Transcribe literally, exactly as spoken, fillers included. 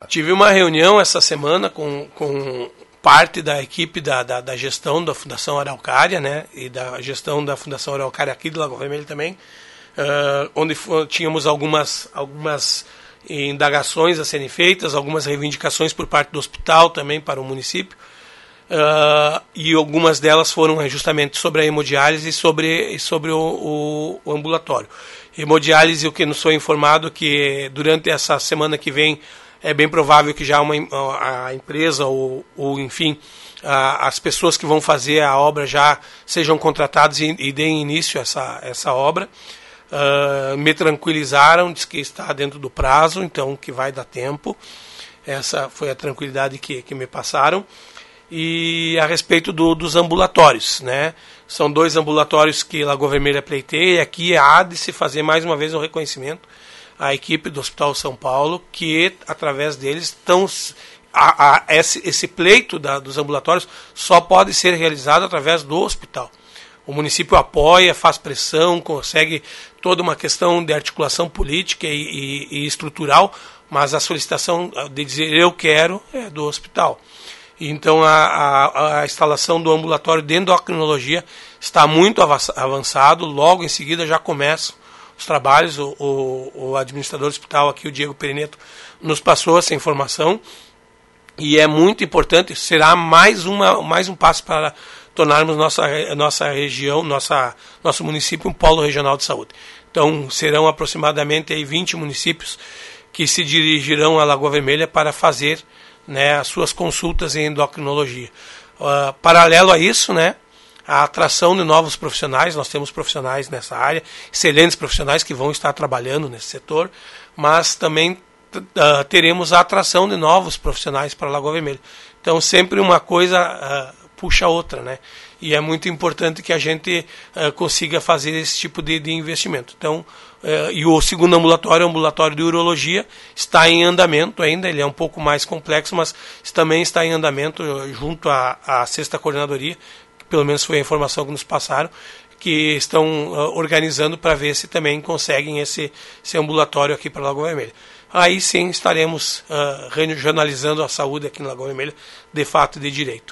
Tive uma reunião essa semana com, com parte da equipe da, da, da gestão da Fundação Araucária, né, e da gestão da Fundação Araucária aqui do Lagoa Vermelha também, uh, onde tínhamos algumas, algumas indagações a serem feitas, algumas reivindicações por parte do hospital também para o município, uh, e algumas delas foram justamente sobre a hemodiálise e sobre, sobre o, o, o ambulatório. Hemodiálise, o que nos foi informado que durante essa semana que vem é bem provável que já uma, a empresa ou, ou enfim, a, as pessoas que vão fazer a obra já sejam contratadas e, e deem início a essa, essa obra. Uh, me tranquilizaram, diz que está dentro do prazo, então que vai dar tempo. Essa foi a tranquilidade que, que me passaram. E a respeito do, dos ambulatórios, né? São dois ambulatórios que Lagoa Vermelha pleiteia, aqui há de se fazer mais uma vez um reconhecimento a equipe do Hospital São Paulo, que através deles estão a, a, esse, esse pleito da, dos ambulatórios só pode ser realizado através do hospital. O município apoia, faz pressão, consegue toda uma questão de articulação política e, e, e estrutural, mas a solicitação de dizer eu quero é do hospital. Então a, a, a instalação do ambulatório de endocrinologia está muito avançado, logo em seguida já começam os trabalhos, o, o, o administrador do hospital aqui, o Diego Perineto, nos passou essa informação e é muito importante, será mais, uma, mais um passo para tornarmos nossa, nossa região, nossa, nosso município um polo regional de saúde. Então serão aproximadamente aí vinte municípios que se dirigirão à Lagoa Vermelha para fazer, né, as suas consultas em endocrinologia. Uh, paralelo a isso, né, a atração de novos profissionais, nós temos profissionais nessa área, excelentes profissionais que vão estar trabalhando nesse setor, mas também uh, teremos a atração de novos profissionais para a Lagoa Vermelha. Então sempre uma coisa uh, puxa a outra, né? E é muito importante que a gente uh, consiga fazer esse tipo de, de investimento. Então, uh, e o segundo ambulatório, o ambulatório de urologia, está em andamento ainda, ele é um pouco mais complexo, mas também está em andamento junto à, à sexta coordenadoria, pelo menos foi a informação que nos passaram, que estão uh, organizando para ver se também conseguem esse, esse ambulatório aqui para a Lagoa Vermelha. Aí sim estaremos uh, regionalizando a saúde aqui na Lagoa Vermelha, de fato e de direito.